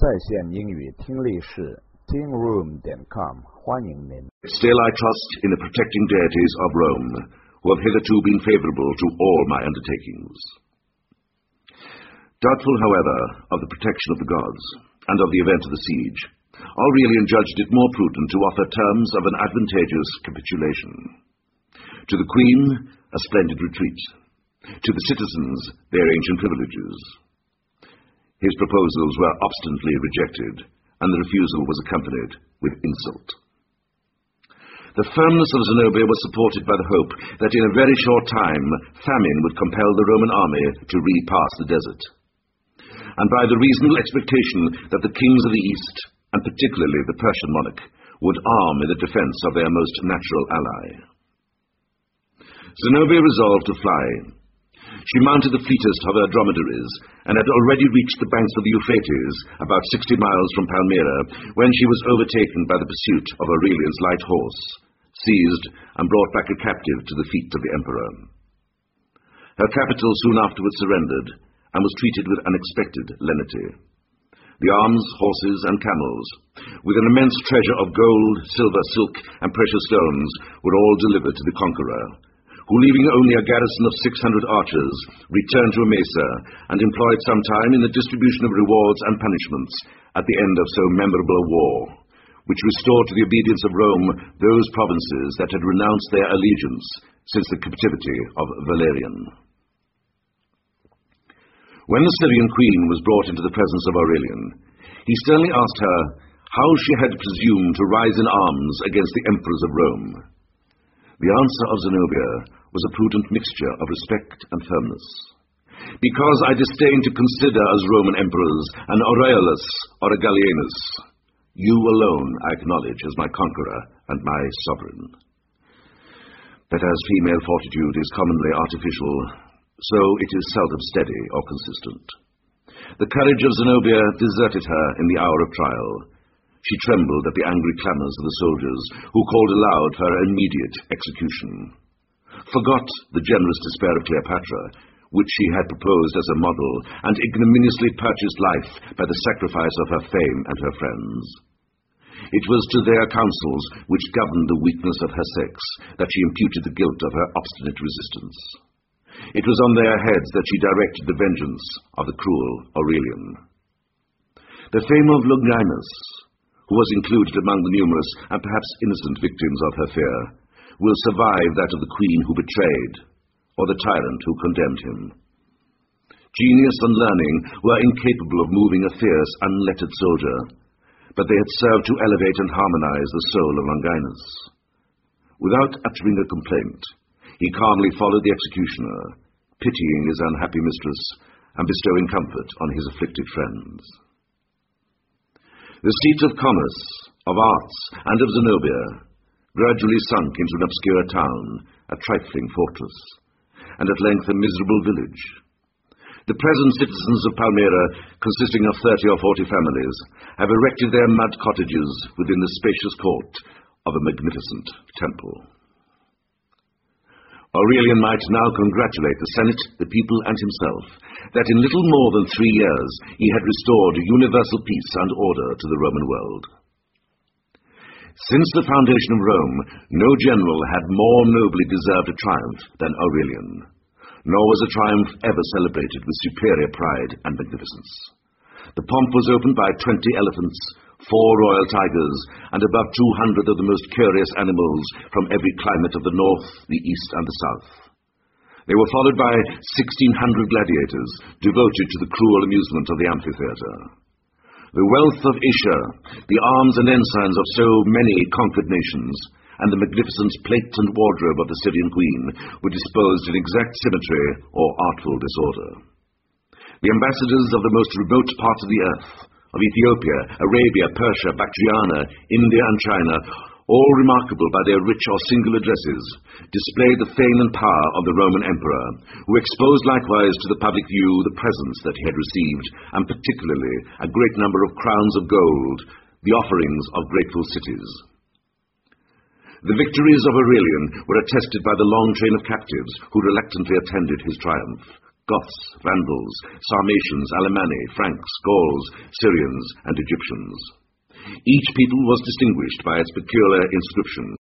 在线英语听力室 tingroom.com 欢迎您。 Still I trust in the protecting deities of Rome, who have hitherto been favourable to all my undertakings. Doubtful, however, of the protection of the gods, and of the event of the siege, Aurelian judged it more prudent to offer terms of an advantageous capitulation. To the queen, a splendid retreat. To the citizens, their ancient privileges. His proposals were obstinately rejected, and the refusal was accompanied with insult. The firmness of Zenobia was supported by the hope that in a very short time famine would compel the Roman army to repass the desert, and by the reasonable expectation that the kings of the East, and particularly the Persian monarch, would arm in the defence of their most natural ally. Zenobia resolved to fly. She mounted the fleetest of her dromedaries, and had already reached the banks of the Euphrates, about 60 miles from Palmyra, when she was overtaken by the pursuit of Aurelian's light horse, seized, and brought back a captive to the feet of the emperor. Her capital soon afterwards surrendered, and was treated with unexpected lenity. The arms, horses, and camels, with an immense treasure of gold, silver, silk, and precious stones, were all delivered to the conqueror, who, leaving only a garrison of 600 archers, returned to Emesa, and employed some time in the distribution of rewards and punishments at the end of so memorable a war, which restored to the obedience of Rome those provinces that had renounced their allegiance since the captivity of Valerian. When the Syrian queen was brought into the presence of Aurelian, he sternly asked her how she had presumed to rise in arms against the emperors of Rome. The answer of Zenobia was a prudent mixture of respect and firmness. Because I disdain to consider as Roman emperors an Aurelius or a Gallienus, you alone I acknowledge as my conqueror and my sovereign. But as female fortitude is commonly artificial, so it is seldom steady or consistent. The courage of Zenobia deserted her in the hour of trial. She trembled at the angry clamours of the soldiers, who called aloud for her immediate execution, forgot the generous despair of Cleopatra, which she had proposed as a model, and ignominiously purchased life by the sacrifice of her fame and her friends. It was to their counsels, which governed the weakness of her sex, that she imputed the guilt of her obstinate resistance. It was on their heads that she directed the vengeance of the cruel Aurelian. The fame of Longinus, who was included among the numerous and perhaps innocent victims of her fear, will survive that of the queen who betrayed, or the tyrant who condemned him. Genius and learning were incapable of moving a fierce, unlettered soldier, but they had served to elevate and harmonize the soul of Longinus. Without uttering a complaint, he calmly followed the executioner, pitying his unhappy mistress, and bestowing comfort on his afflicted friends. The seat of commerce, of arts, and of Zenobia gradually sunk into an obscure town, a trifling fortress, and at length a miserable village. The present citizens of Palmyra, consisting of 30 or 40 families, have erected their mud cottages within the spacious court of a magnificent temple. Aurelian might now congratulate the Senate, the people, and himself, that in little more than 3 years he had restored universal peace and order to the Roman world. Since the foundation of Rome, no general had more nobly deserved a triumph than Aurelian, nor was a triumph ever celebrated with superior pride and magnificence. The pomp was opened by 20 elephants, 4 royal tigers, and above 200 of the most curious animals from every climate of the north, the east, and the south. They were followed by 1,600 gladiators, devoted to the cruel amusement of the amphitheatre. The wealth of Asia, the arms and ensigns of so many conquered nations, and the magnificent plate and wardrobe of the Syrian queen were disposed in exact symmetry or artful disorder. The ambassadors of the most remote parts of the earth, of Ethiopia, Arabia, Persia, Bactriana, India, and China, all remarkable by their rich or singular dresses, displayed the fame and power of the Roman emperor, who exposed likewise to the public view the presents that he had received, and particularly a great number of crowns of gold, the offerings of grateful cities. The victories of Aurelian were attested by the long train of captives who reluctantly attended his triumph, Goths, Vandals, Sarmatians, Alemanni, Franks, Gauls, Syrians, and Egyptians. Each people was distinguished by its peculiar inscription.